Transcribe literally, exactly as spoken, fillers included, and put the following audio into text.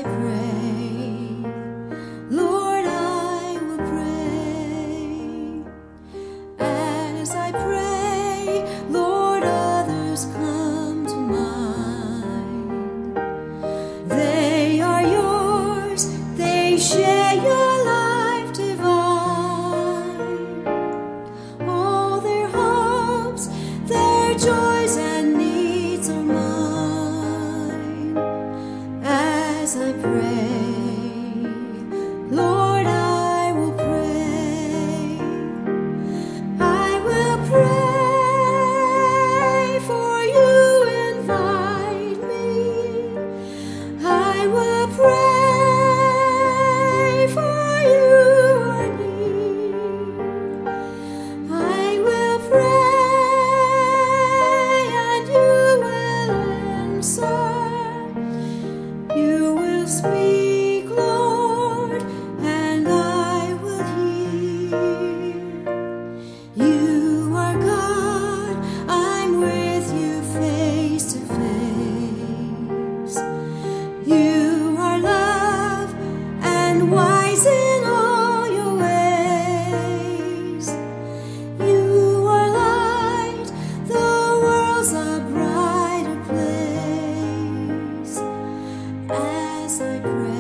I pray, Lord, I will pray. As I pray, Lord, others come to mind. They are yours, they share your life divine. All their hopes, their joys and needs are mine. As I pray, Lord, I will pray. I will pray for you, invite me. I will pray for you are near. I will pray and you will answer. You will speak, Lord, and I will hear. You are God, I'm with you face to face. You are love and wise in all your ways. You are light, the world's a brighter place. As I pray,